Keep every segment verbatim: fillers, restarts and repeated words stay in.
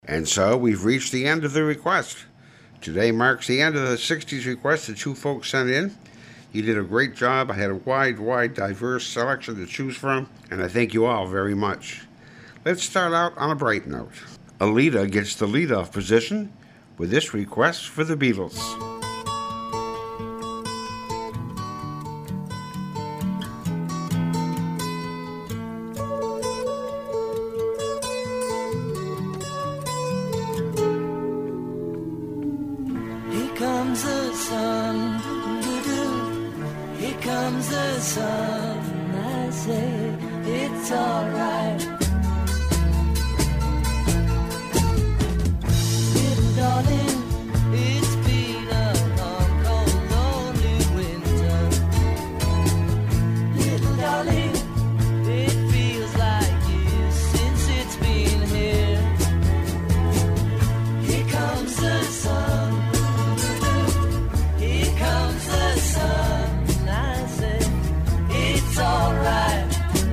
And so we've reached the end of the request. Today marks the end of the sixties requests that you folks sent in. You did a great job. I had a wide, wide, diverse selection to choose from, and I thank you all very much. Let's start out on a bright note. Alita gets the leadoff position with this request for the Beatles. Here comes the sun, doo-doo-doo. Here comes the sun, I say it's alright. Darling, it's been a long, cold, lonely winter. Little darling, it feels like years since it's been here. Here comes the sun. Here comes the sun. I say it's alright.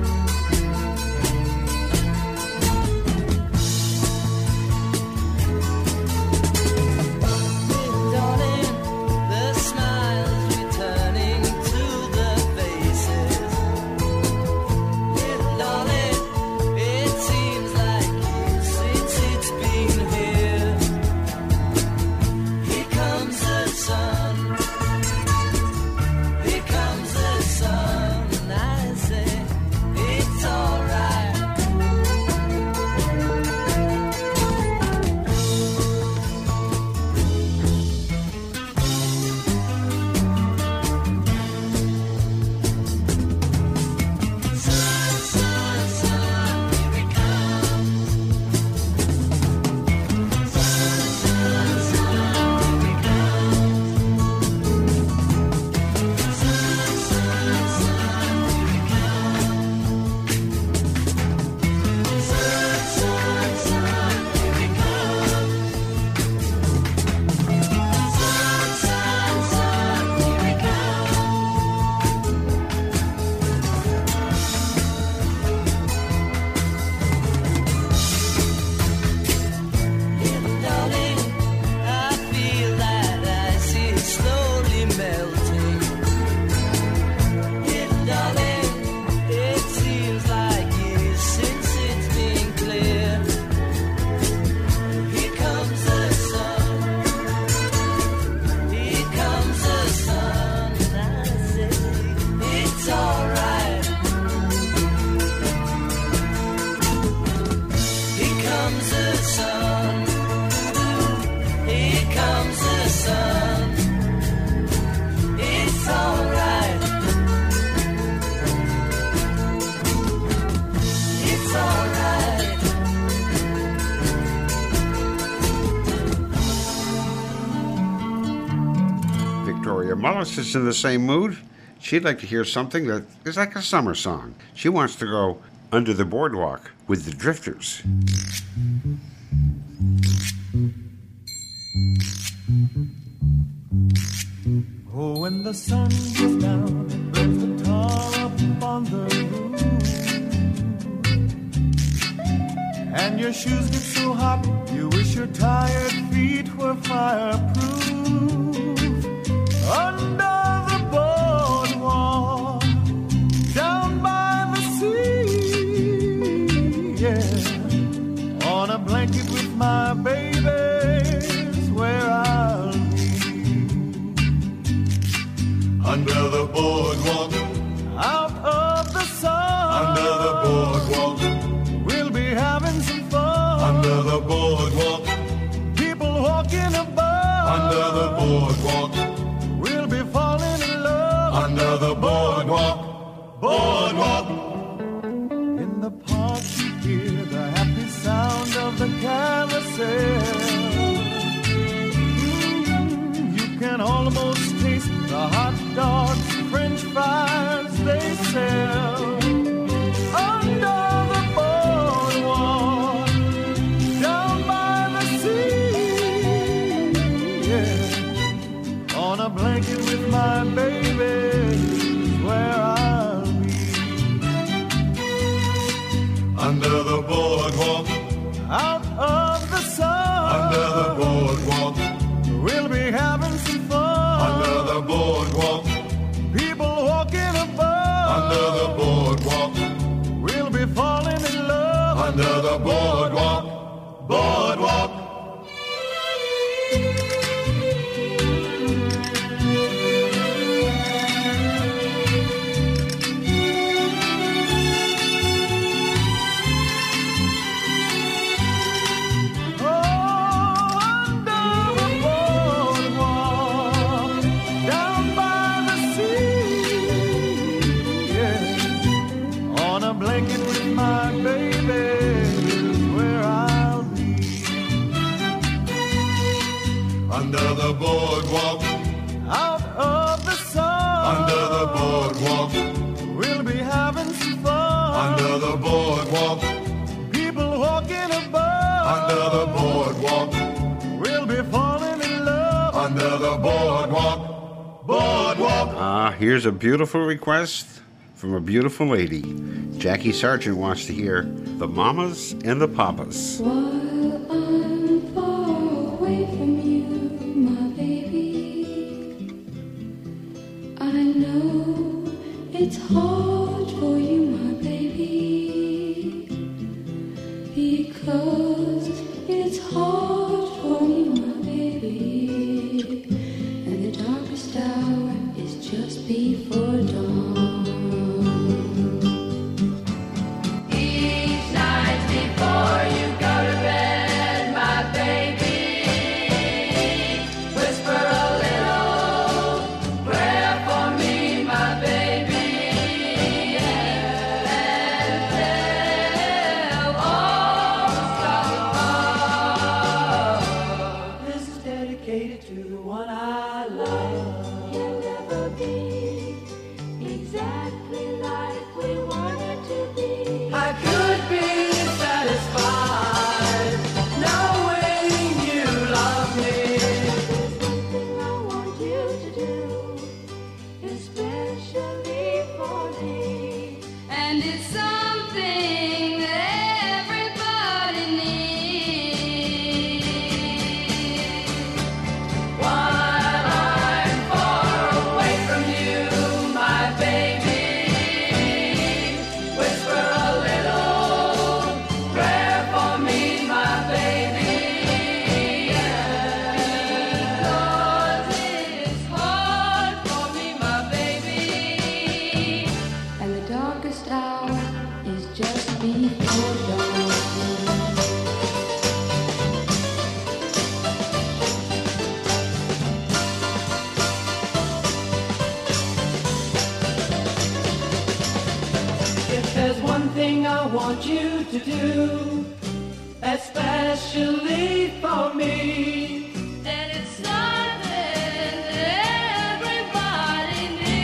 Mullis is in the same mood. She'd like to hear something that is like a summer song. She wants to go Under the Boardwalk with the Drifters. Oh, when the sun goes down and burns the tar up on the roof, and your shoes get so hot you wish your tired feet were fireproof. Under the boardwalk, down by the sea, yeah, on a blanket with my baby's where I'll be. Under the boardwalk, out of the sun, under the boardwalk, we'll be having some fun. Under the boardwalk, people walking above, under the boardwalk, falling in love under the boardwalk, boardwalk. In the park you hear the happy sound of the carousel. Mm, you can almost taste the hot dogs, French fries they sell. Under the boardwalk, down by the sea, yeah, on a blanket with my baby, where I'll be. Under the boardwalk, out of the sun. Under the boardwalk, out of the sun. under the boardwalk, We'll be having some fun. under the boardwalk, People walking above. under the boardwalk, We'll be falling in love. under the boardwalk, boardwalk. Ah, here's a beautiful request from a beautiful lady. Jackie Sargent wants to hear the Mamas and the Papas. While I'm far away from you, my baby, I know it's hard for you, my baby, because it's hard for me, my baby, and the darkest hour is just before dawn. Each night before you go to bed, my baby, whisper a little prayer for me, my baby, and tell all the stars above. This is dedicated to the one I love. Can never be exactly like we wanted to be. I could be satisfied knowing you love me. Something I want you to do, especially for me. And it's something that everybody needs. While I'm far away from you, my baby, whisper a little prayer for me, my baby, because it's hard for me, my baby. And the darkest hour is just before dawn. If there's one thing I want you to do, especially for me, then it's something that everybody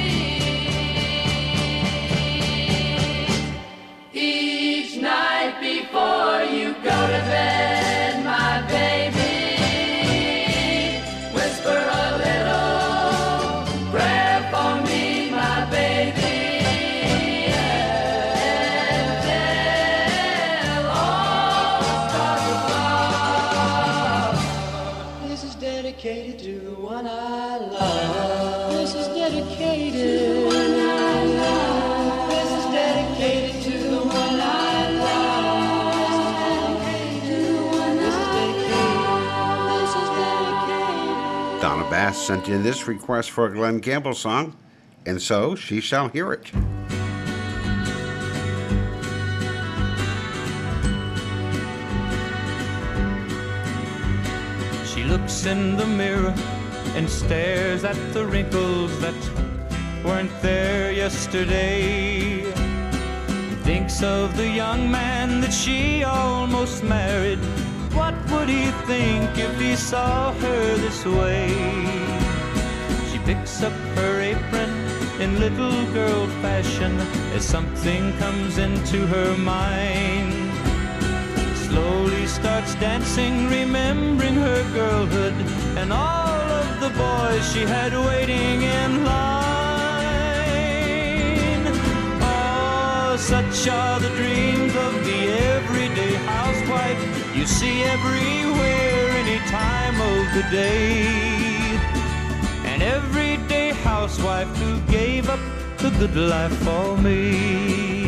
needs. Each night before you go to bed, my baby, whisper a little prayer for me, my baby. This is dedicated to the one I love. This is dedicated to the one I love. This is dedicated to the one I love. This is dedicated to the one I love. This is dedicated. Donna Bass sent in this request for a Glenn Campbell song, and so she shall hear it. She looks in the mirror and stares at the wrinkles that weren't there yesterday. Thinks of the young man that she almost married. What would he think if he saw her this way? She picks up her apron in little girl fashion as something comes into her mind. Slowly starts dancing, remembering her girlhood and all of the boys she had waiting in line. Oh, such are the dreams of the everyday housewife you see everywhere, any time of the day. An everyday housewife who gave up the good life for me.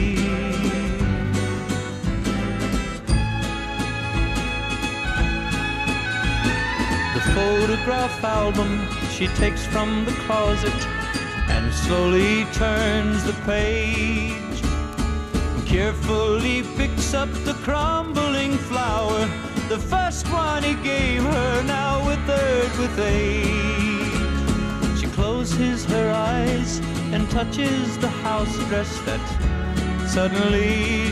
The photograph album she takes from the closet and slowly turns the page. Carefully picks up the crumbling flower, the first one he gave her, now withered with age. She closes her eyes and touches the house dress that suddenly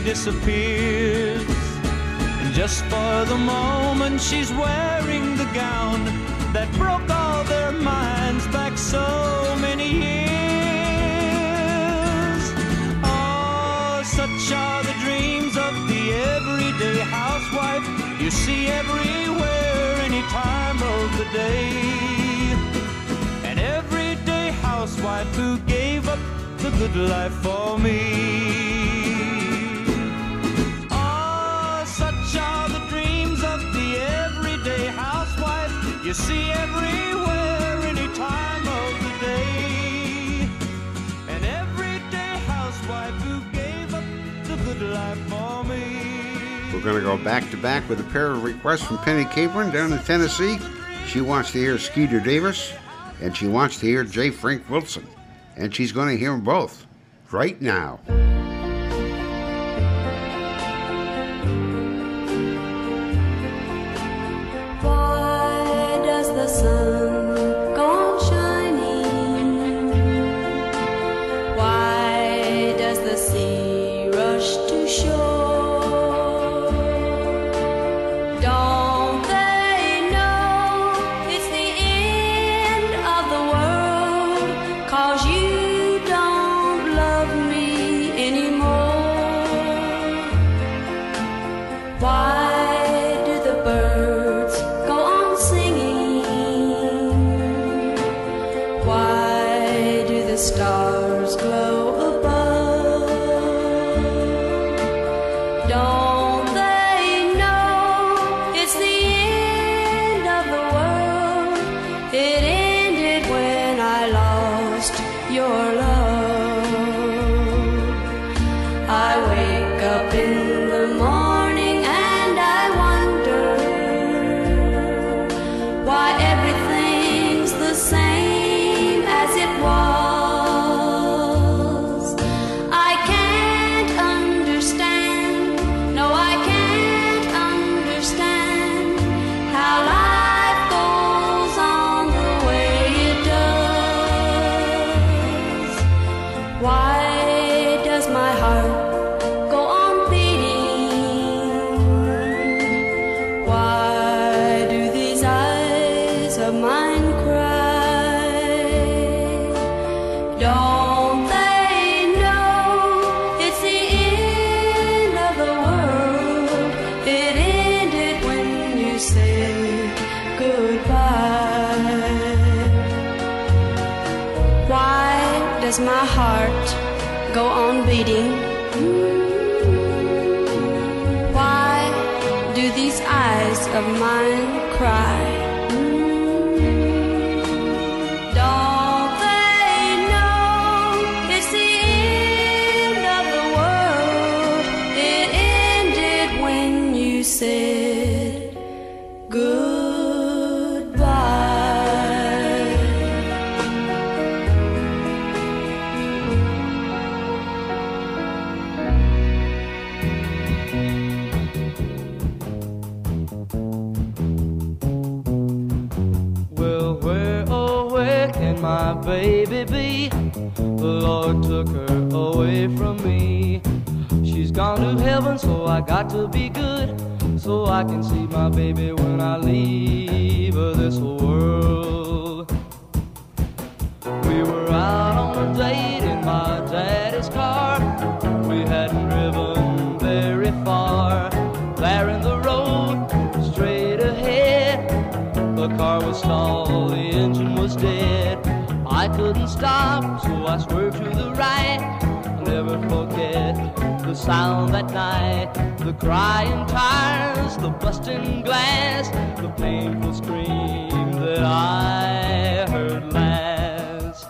disappears. And just for the moment she's wearing the gown that that broke all their minds back so many years. Oh, such are the dreams of the everyday housewife you see everywhere, any time of the day. An everyday housewife who gave up the good life for me. Oh, such are the dreams of the everyday housewife you see everywhere, any time of the day. An everyday housewife who gave up the good life for me. We're going to go back to back with a pair of requests from Penny Capron down in Tennessee. She wants to hear Skeeter Davis, and she wants to hear J. Frank Wilson. And she's going to hear them both right now. Why does the sun go on shining? Why does the sea rush to shore? Don't they know it's the end of the world? 'Cause you don't love me anymore. Why do the birds go on singing? Why do the stars glow above? Don't they know it's the end of the world? It ended when I lost your love. I wake up in the morning and I wonder why everything's the same as it was. I can't understand, no I can't understand how life goes on the way it does. Why does my heart go on beating? Why do these eyes of mine cry? Don't they know it's the end of the world? It ended when you said goodbye. Why does my heart go on beating? Why do these eyes of mine cry? Don't they know it's the end of the world? It ended when you said goodbye. Well, where, oh, where can my baby be? The Lord took her away from me. She's gone to heaven, so I got to be good, so I can see my baby when I leave this world. We were out on a date in my daddy's car. We hadn't driven very far. There in the road, straight ahead, the car was stalled, the engine was dead. I couldn't stop, so I swerved to the right. I'll never forget the sound that night, the crying tires, the busting glass, the painful scream that I heard last.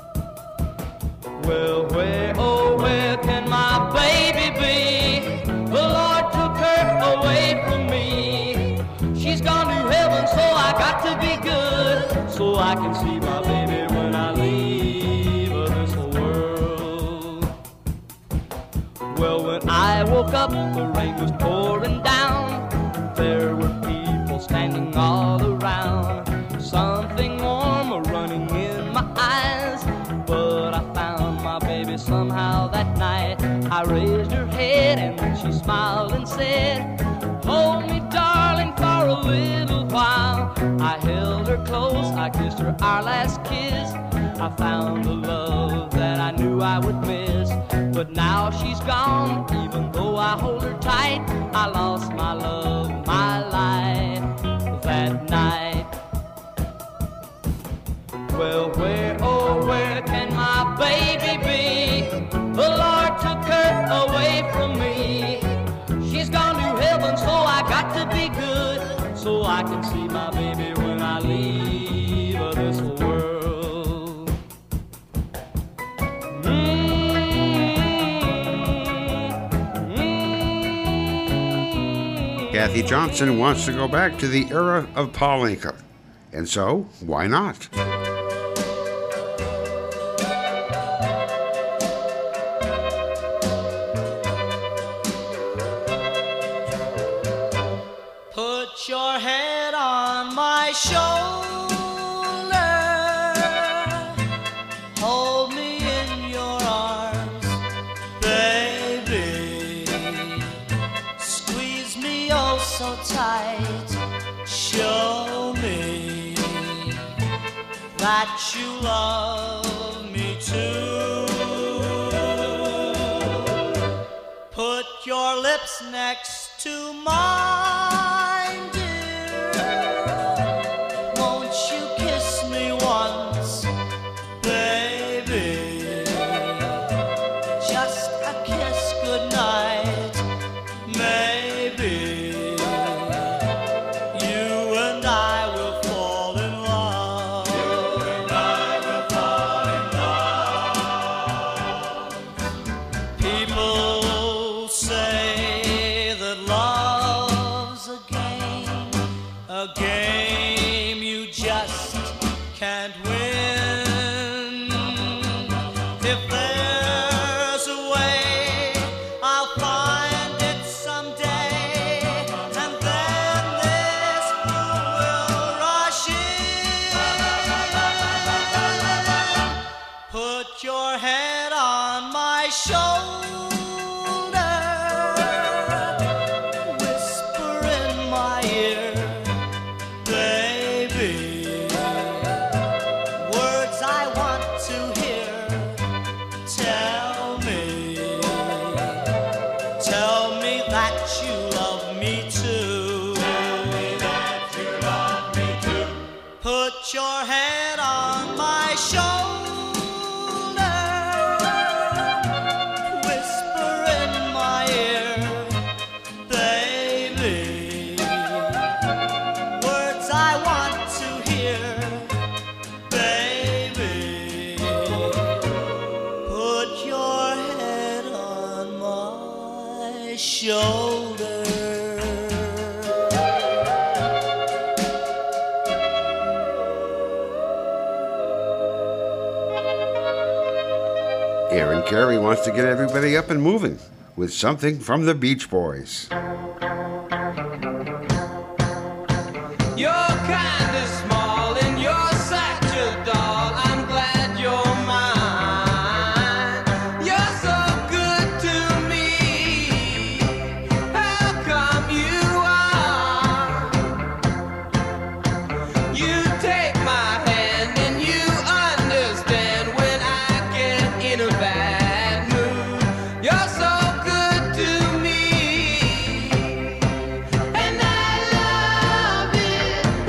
Well, where, oh, where can my baby be? The Lord took her away from me. She's gone to heaven, so I got to be good, so I can see my baby when I leave this world. Well, when I woke up, the rain was pouring down. There were people standing all around. Something warm running in my eyes, but I found my baby somehow that night. I raised her head and then she smiled and said, hold me, darling, for a little while. I held her close, I kissed her our last kiss. I found a love that I knew I would miss. But now she's gone, even though I hold her tight. I lost my love, my life that night. Well, where, oh, where can my baby be? The Lord took her away from me. She's gone to heaven, so I got to be good, so I can see my baby when I leave this world. Mm-hmm. Kathy Johnson wants to go back to the era of Paul Anka. And so, why not? Put your head on my shoulder, hold me in your arms, baby. Squeeze me oh so tight, show me that you love me too. Put your lips next to mine, dear. Won't you kiss me once, baby? Just a kiss goodnight, maybe. You and I will fall in love. You and I will fall in love. People say that love's a game, a game you just can't win. If there's a way, I'll find it someday, and then this moon will rush in. Put your head on my shoulder, whisper in my ear, baby, words I want to hear. Tell me, tell me that you love me too. Tell me that you love me too. Put your head on my shoulder, whisper in my ear, baby, words I want to hear, baby. Put your head on my shoulder. Aaron Carey wants to get everybody up and moving with something from the Beach Boys. You're kind of small and you're such a doll. I'm glad you're mine. You're so good to me. How come you are? You take my hand and you understand when I get in a bad mood. You're so good to me. And I love it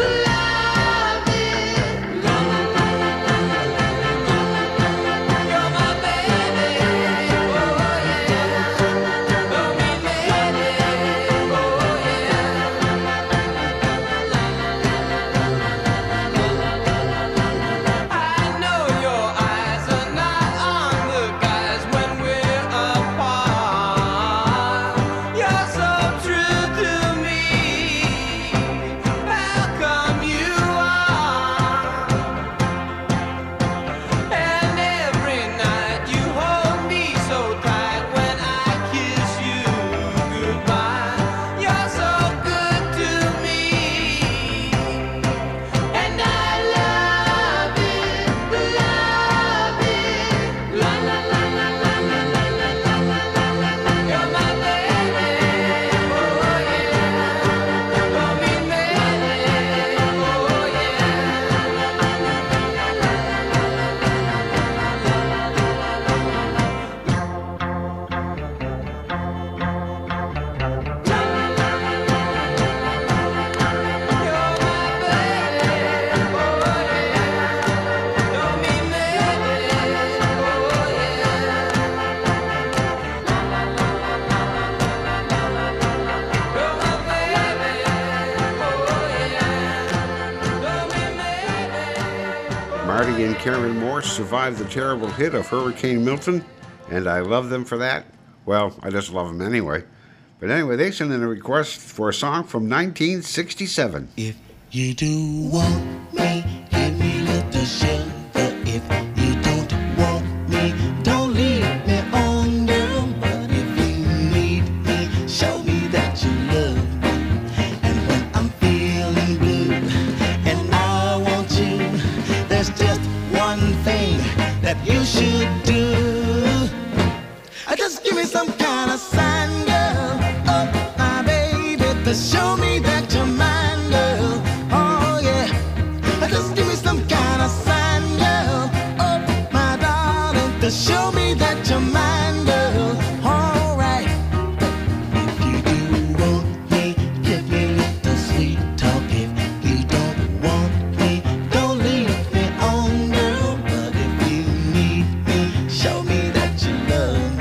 Marty and Karen Morse survived the terrible hit of Hurricane Milton, and I love them for that. Well, I just love them anyway. But anyway, they sent in a request for a song from nineteen sixty-seven. If you do want me, give me little sugar. If you don't want me, don't leave me on, girl. But if you need me, show me that you love me. And when I'm feeling blue and I want you, there's just one thing that you should do. Just give me some kind of sign, girl. Oh, my baby, to show me that you're mine, girl. Oh, yeah. Just give me some kind of sign, girl. Oh, my darling, to show me that you're mine, girl. All right. If you do want me, give me little sweet talk. If you don't want me, don't leave me on, girl. But if you need me, show me that you love me.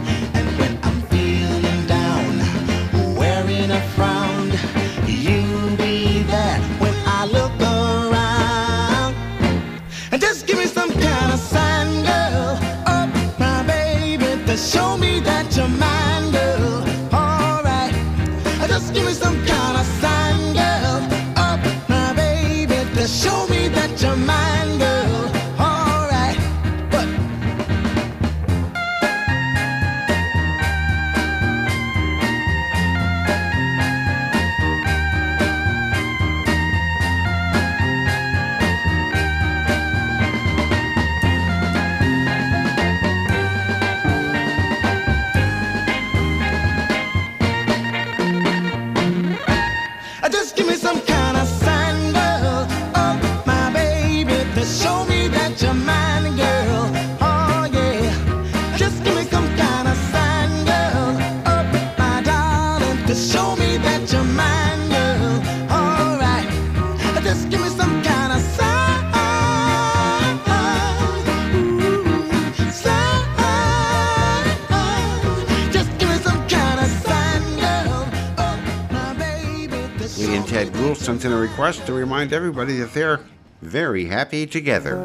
Show me that you're mine, girl. All right. Just give me some kind of sign, girl. Oh, my baby, to show me that you're mine, girl. All right. But just give me some kind of sign, girl. Oh, my baby, to show me that you're mine, girl. Oh, yeah. Just give me some kind of sign, girl. Oh, my darling, to show me that you're mine, girl. All right. Just give me some kind of sign. Ooh, sign. Just give me some kind of sign, girl. Oh, my baby. Lee and Ted Gould sent in a request to remind everybody that they're very happy together.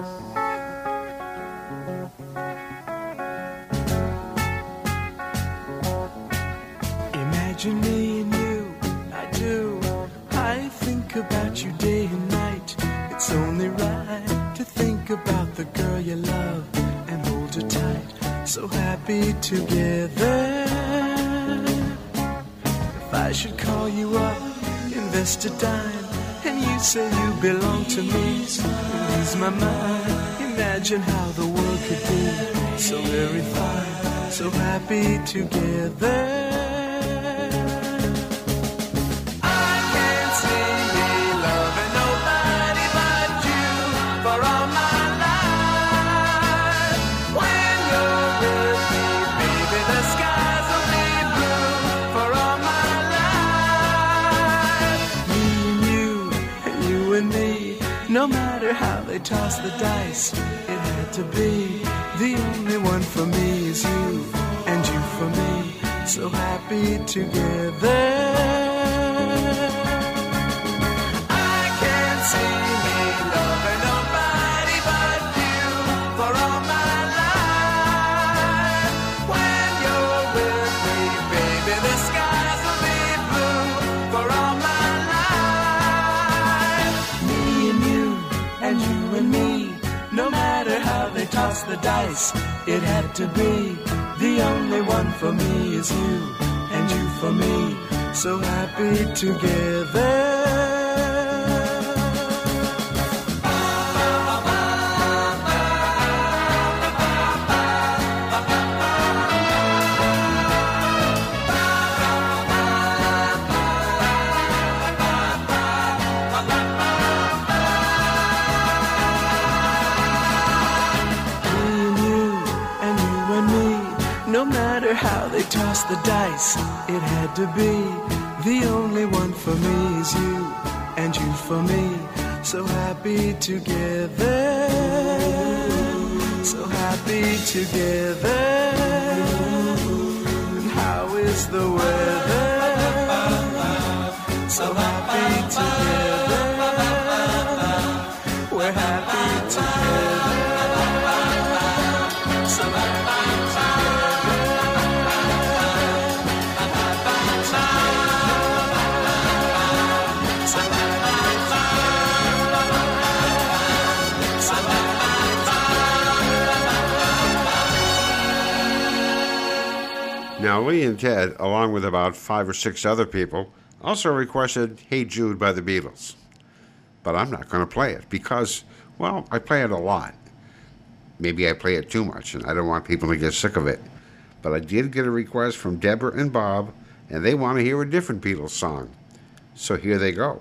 Imagine me and you, I do. I think about you day and night. It's only right to think about the girl you love and hold her tight. So happy together. If I should call you up, invest a dime, and you say you belong to me, lose my mind. Imagine how the world could be so very fine, so happy together. I can't see me loving nobody but you for all my life. When you're with me, baby, the skies will be blue for all my life. Me and you, and you and me, no matter how they toss the dice, it had to be. The only one for me is you, and you for me, so happy together. I can't see me loving nobody but you for all my life. When you're with me, baby, the skies will be blue for all my life. Me and you, and you and me, no matter how they toss the dice, it had to be. The only one for me is you, and you for me, so happy together. No matter how they toss the dice, it had to be. The only one for me is you, and you for me, so happy together. So happy together. And how is the weather? So happy together. We're happy together. Now, Lee and Ted, along with about five or six other people, also requested Hey Jude by the Beatles. But I'm not going to play it because, well, I play it a lot. Maybe I play it too much, and I don't want people to get sick of it. But I did get a request from Deborah and Bob, and they want to hear a different Beatles song. So here they go.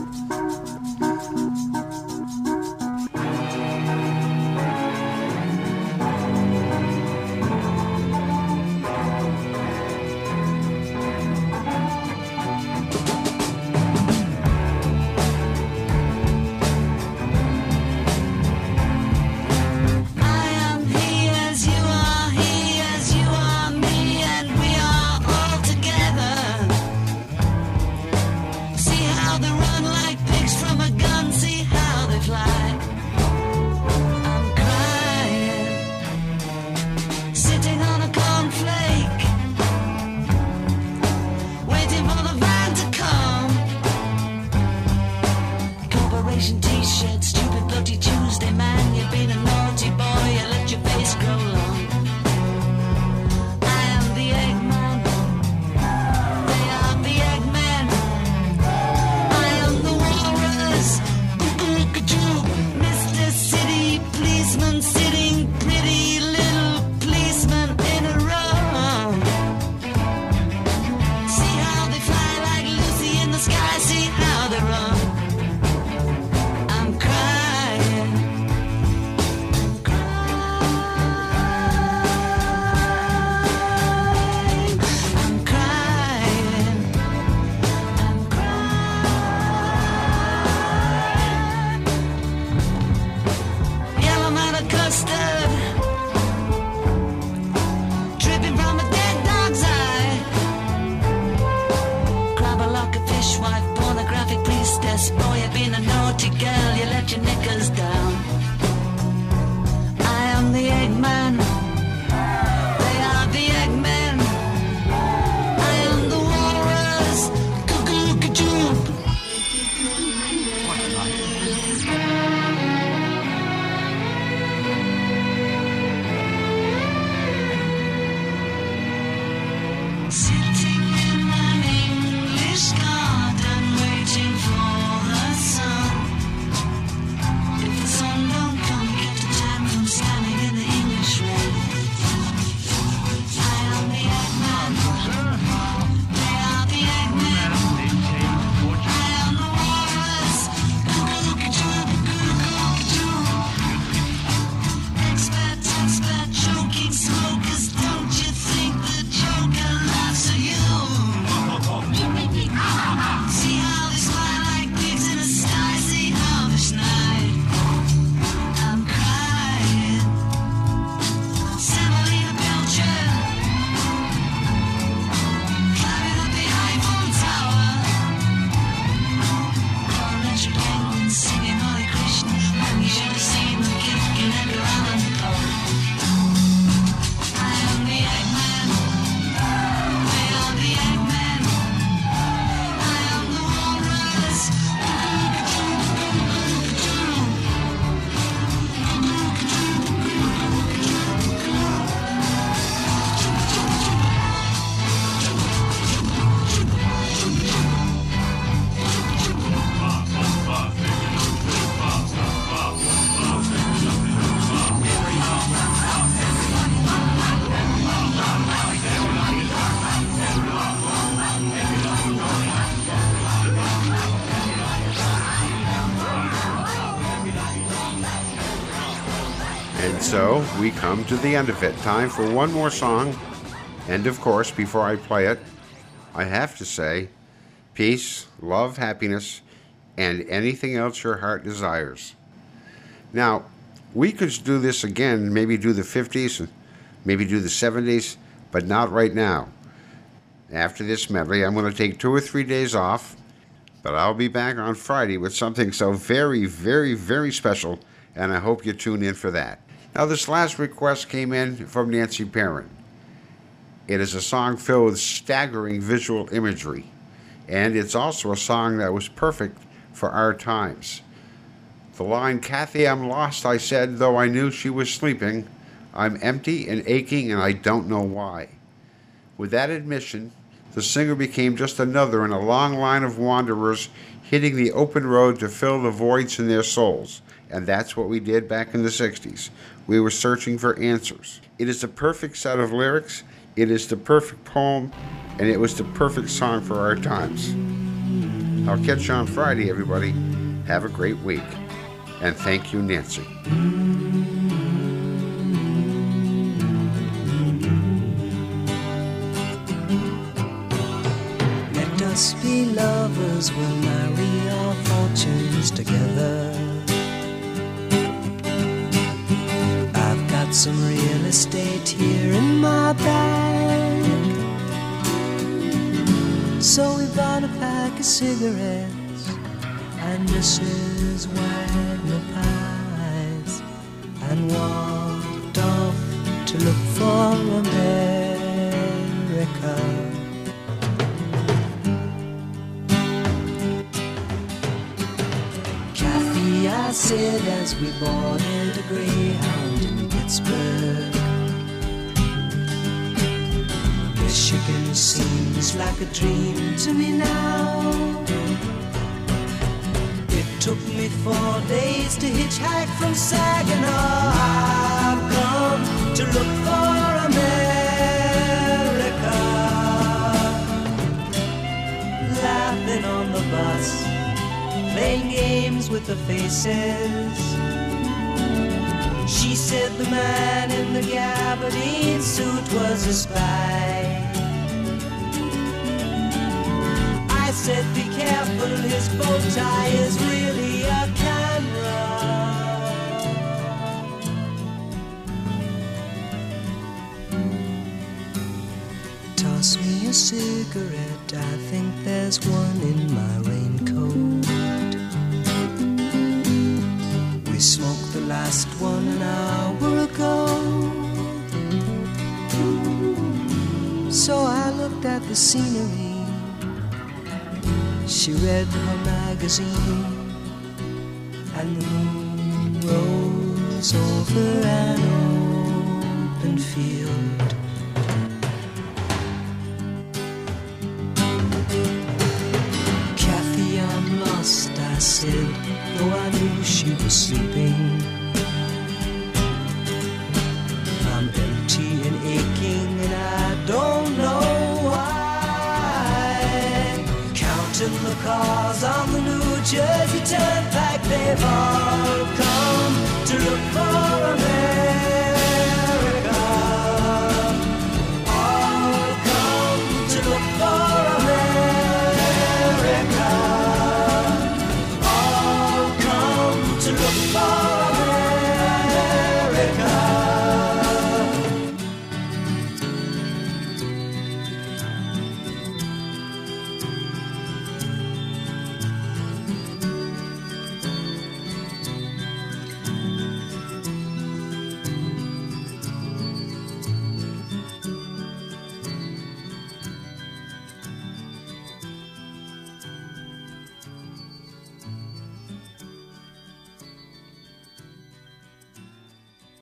And so we come to the end of it. Time for one more song. And of course, before I play it, I have to say, peace, love, happiness, and anything else your heart desires. Now, we could do this again, maybe do the fifties, maybe do the seventies, but not right now. After this medley, I'm going to take two or three days off, but I'll be back on Friday with something so very, very, very special, and I hope you tune in for that. Now, this last request came in from Nancy Perrin. It is a song filled with staggering visual imagery, and it's also a song that was perfect for our times. The line, "Kathy, I'm lost," I said, though I knew she was sleeping. I'm empty and aching, and I don't know why. With that admission, the singer became just another in a long line of wanderers hitting the open road to fill the voids in their souls. And that's what we did back in the sixties. We were searching for answers. It is the perfect set of lyrics, it is the perfect poem, and it was the perfect song for our times. I'll catch you on Friday, everybody. Have a great week. And thank you, Nancy. Let us be lovers, we'll marry our fortunes together. I've got some real estate here in my bag, so we bought a pack of cigarettes and Missus Wagner pies and walked off to look for America. Kathy, I said as we boarded a Greyhound in Pittsburgh, Michigan seems like a dream to me now. It took me four days to hitchhike from Saginaw. I've come to look for America. Laughing on the bus, playing games with the faces. She said the man in the gabardine suit was a spy. I said be careful, his bow tie is really a camera. Toss me a cigarette, I think there's one in my raincoat. We smoked the last one an hour ago. So I looked at the scenery. She read her magazine, and the moon rose over an open field. Kathy, I'm lost, I said, though I knew she was sleeping. I'm empty and aching, and I don't know why. Counting the cars on the New Jersey Turnpike, they've all come to look for